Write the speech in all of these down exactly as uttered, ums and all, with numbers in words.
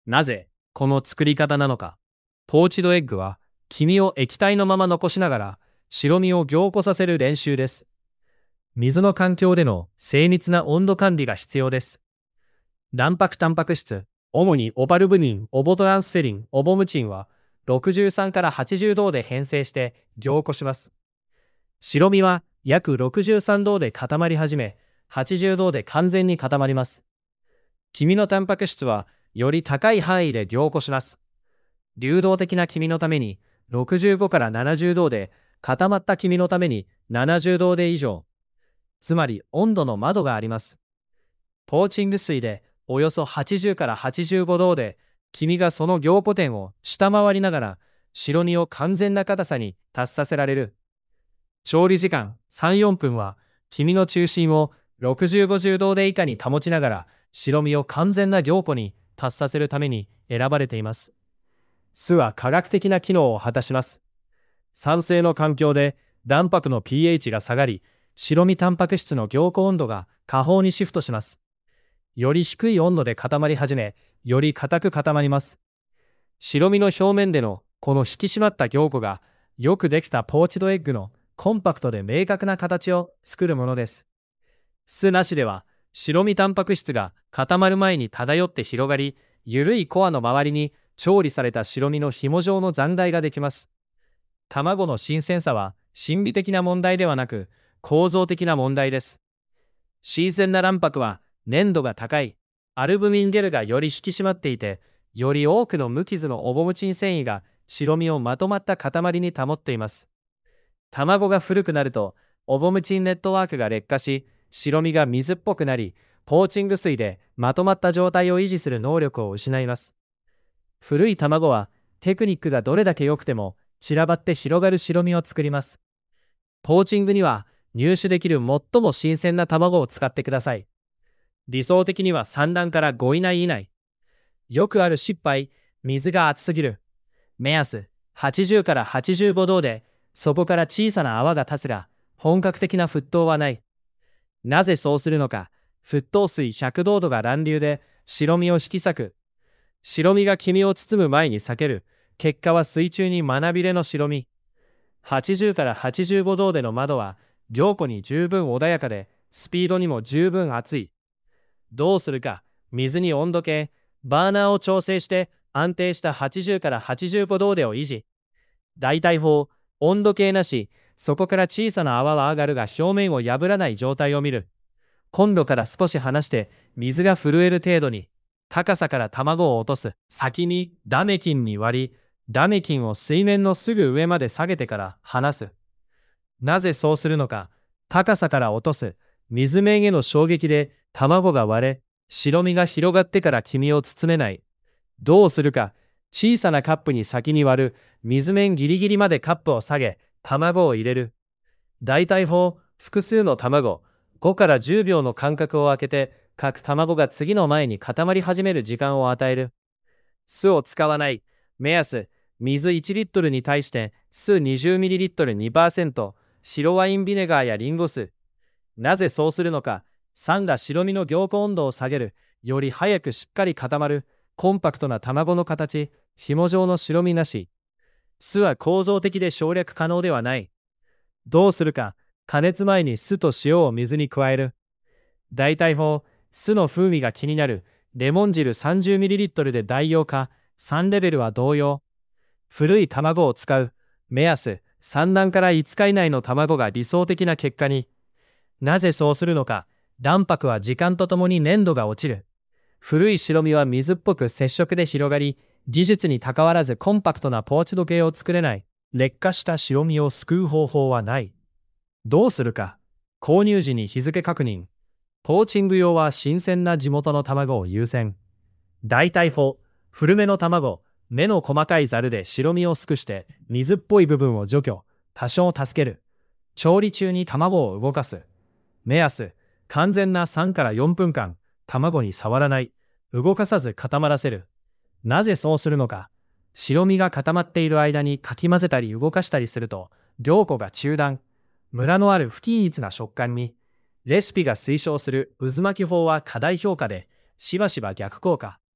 なぜこの作り方なのか。ポーチドエッグは黄身を液体のまま残しながら白身を凝固させる練習です。水の環境での精密な温度管理が必要です。卵白タンパク質、主にオバルブニン、オボトランスフェリン、オボムチンはろくじゅうさんからはちじゅうどで変性して凝固します。白身は約ろくじゅうさんどで固まり始め、はちじゅうどで完全に固まります。黄身のタンパク質はより高い範囲で凝固します。流動的な黄身のためにろくじゅうごからななじゅうどで、固まった黄身のためにななじゅうどで以上。つまり温度の窓があります。ポーチング水でおよそはちじゅうからはちじゅうごどで、黄身がその凝固点を下回りながら白身を完全な硬さに達させられる。調理時間さん、よんぷんは黄身の中心をろくじゅう、ごじゅうどで以下に保ちながら白身を完全な凝固に達させるために選ばれています。酢は科学的な機能を果たします。酸性の環境で卵白の pH が下がり、白身タンパク質の凝固温度が下方にシフトします。より低い温度で固まり始め、より硬く固まります。白身の表面でのこの引き締まった凝固が、よくできたポーチドエッグのコンパクトで明確な形を作るものです。酢なしでは、白身タンパク質が固まる前に漂って広がり、緩いコアの周りに調理された白身の紐状の残骸ができます。卵の新鮮さは心理的な問題ではなく、構造的な問題です。新鮮な卵白は粘度が高い、アルブミンゲルがより引き締まっていて、より多くの無傷のオボムチン繊維が白身をまとまった塊に保っています。卵が古くなると、オボムチンネットワークが劣化し、白身が水っぽくなり、ポーチング水でまとまった状態を維持する能力を失います。古い卵はテクニックがどれだけ良くても散らばって広がる白身を作ります。ポーチングには入手できる最も新鮮な卵を使ってください。理想的には産卵からごいない以内。よくある失敗、水が熱すぎる。目安、はちじゅうからはちじゅうごどで、そこから小さな泡が立つが、本格的な沸騰はない。なぜそうするのか。沸騰水ひゃくどが乱流で白身を引き裂く。白身が黄身を包む前に裂ける。結果は水中にまなびれの白身。はちじゅうからはちじゅうごどでの窓は凝固に十分穏やかで、スピードにも十分熱い。どうするか。水に温度計、バーナーを調整して安定したはちじゅうからはちじゅうごどでを維持。代替法、温度計なし、そこから小さな泡は上がるが表面を破らない状態を見る。コンロから少し離して水が震える程度に、高さから卵を落とす。先にダメキンに割り、ダメキンを水面のすぐ上まで下げてから離す。なぜそうするのか。高さから落とす。水面への衝撃で卵が割れ、白身が広がってから黄身を包めない。どうするか。小さなカップに先に割る。水面ギリギリまでカップを下げ、卵を入れる。代替法、複数の卵、ごからじゅうびょうの間隔を空けて、各卵が次の前に固まり始める時間を与える。酢を使わない。目安、水いちリットルに対して酢 にじゅうミリリットルにパーセント、白ワインビネガーやリンゴ酢。なぜそうするのか。酸が白身の凝固温度を下げる。より早くしっかり固まる。コンパクトな卵の形、紐状の白身なし。酢は構造的で省略可能ではない。どうするか。加熱前に酢と塩を水に加える。代替法、酢の風味が気になる。レモン汁 さんじゅうミリリットル で代用か。さんレベルは同様。古い卵を使う。目安、産卵からいつか以内の卵が理想的な結果に。なぜそうするのか。卵白は時間とともに粘度が落ちる。古い白身は水っぽく接触で広がり、技術に関わらずコンパクトなポーチ時計を作れない。劣化した白身を救う方法はない。どうするか。購入時に日付確認。ポーチング用は新鮮な地元の卵を優先。代替法、古めの卵、目の細かいザルで白身をすくして水っぽい部分を除去、多少助ける。調理中に卵を動かす。目安、完全なさんからよんぷんかん、卵に触らない。動かさず固まらせる。なぜそうするのか。白身が固まっている間にかき混ぜたり動かしたりすると、凝固が中断。ムラのある不均一な食感に。レシピが推奨する渦巻き法は過大評価で、しばしば逆効果。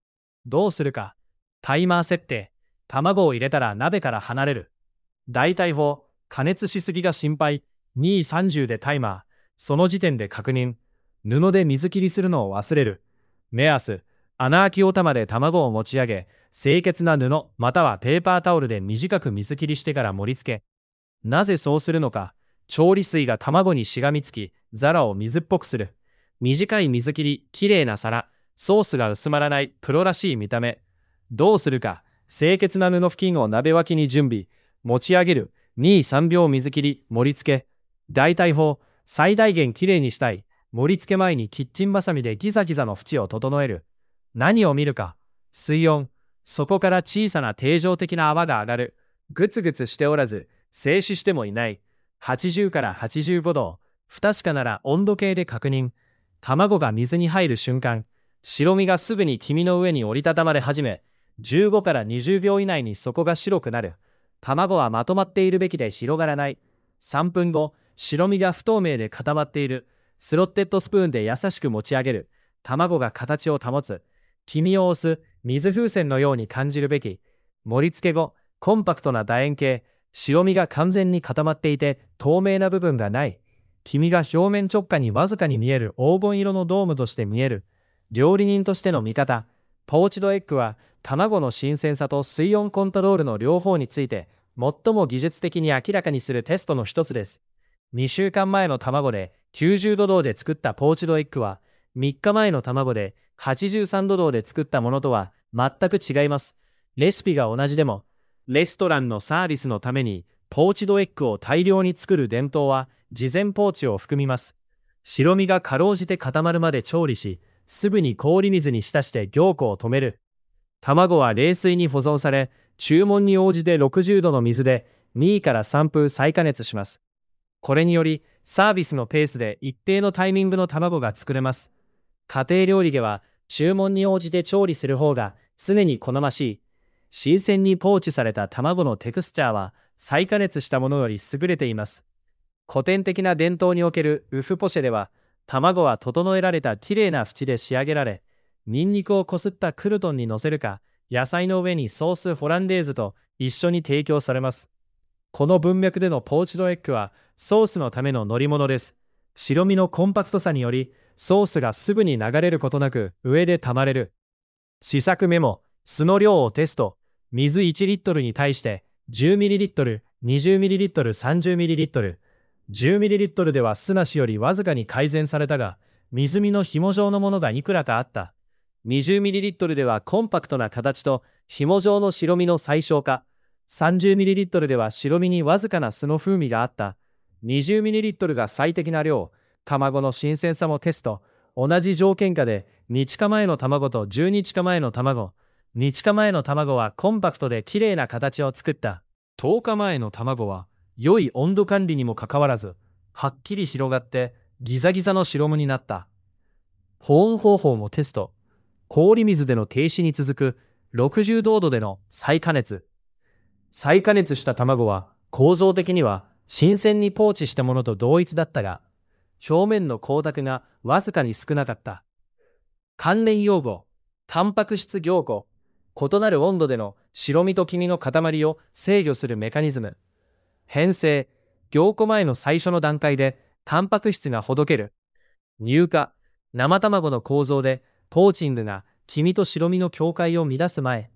どうするか。タイマー設定。卵を入れたら鍋から離れる。代替法。加熱しすぎが心配。に、さんじゅうでタイマー。その時点で確認。布で水切りするのを忘れる。目安。穴あきお玉で卵を持ち上げ、清潔な布またはペーパータオルで短く水切りしてから盛り付け。なぜそうするのか。調理水が卵にしがみつき、ザラを水っぽくする。短い水切り、きれいな皿。ソースが薄まらないプロらしい見た目。どうするか。清潔な布布巾を鍋脇に準備。持ち上げる。に、さんびょう水切り、盛り付け。代替法。最大限きれいにしたい。盛り付け前にキッチンバサミでギザギザの縁を整える。何を見るか。水温。そこから小さな定常的な泡が上がる。グツグツしておらず、静止してもいない。はちじゅうからはちじゅうごど。不確かなら温度計で確認。卵が水に入る瞬間。白身がすぐに黄身の上に折りたたまれ始め、じゅうごからにじゅうびょう以内に底が白くなる。卵はまとまっているべきで広がらない。さんぷんご、白身が不透明で固まっている。スロッテッドスプーンで優しく持ち上げる。卵が形を保つ。黄身を押す。水風船のように感じるべき。盛り付け後、コンパクトな楕円形。白身が完全に固まっていて透明な部分がない。黄身が表面直下にわずかに見える黄金色のドームとして見える。料理人としての見方。ポーチドエッグは卵の新鮮さと水温コントロールの両方について最も技術的に明らかにするテストの一つです。にしゅうかんまえの卵できゅうじゅうどどうで作ったポーチドエッグはみっかまえの卵ではちじゅうさんどどうで作ったものとは全く違います。レシピが同じでも、レストランのサービスのためにポーチドエッグを大量に作る伝統は事前ポーチを含みます。白身がかろうじて固まるまで調理し、すぐに氷水に浸して凝固を止める。卵は冷水に保存され、注文に応じてろくじゅうどの水でにからさんぷん再加熱します。これにより、サービスのペースで一定のタイミングの卵が作れます。家庭料理では、注文に応じて調理する方が常に好ましい。新鮮にポーチされた卵のテクスチャーは、再加熱したものより優れています。古典的な伝統におけるウフポシェでは、卵は整えられたきれいな縁で仕上げられ、ニンニクをこすったクルトンに乗せるか、野菜の上にソースホランデーズと一緒に提供されます。この文脈でのポーチドエッグは、ソースのための乗り物です。白身のコンパクトさにより、ソースがすぐに流れることなく上で溜まれる。試作メモ、酢の量をテスト。水いちリットルに対して、じゅうミリリットル、にじゅうミリリットル、さんじゅうミリリットル。じゅうミリリットルでは酢なしよりわずかに改善されたが、水身の紐状のものがいくらかあった。にじゅうミリリットルではコンパクトな形と紐状の白身の最小化。さんじゅうミリリットルでは白身にわずかな酢の風味があった。にじゅうミリリットルが最適な量。卵の新鮮さもテスト。同じ条件下で日か前の卵とじゅうにちかまえの卵。日かまえの卵はコンパクトで綺麗な形を作った。とおかまえの卵は良い温度管理にもかかわらず、はっきり広がってギザギザの白身になった。保温方法もテスト。氷水での停止に続くろくじゅうどでの再加熱。再加熱した卵は構造的には新鮮にポーチしたものと同一だったが、表面の光沢がわずかに少なかった。関連用語、タンパク質凝固。異なる温度での白身と黄身の塊を制御するメカニズム。変性、凝固前の最初の段階でタンパク質がほどける。乳化、生卵の構造でポーチングが黄身と白身の境界を乱す前。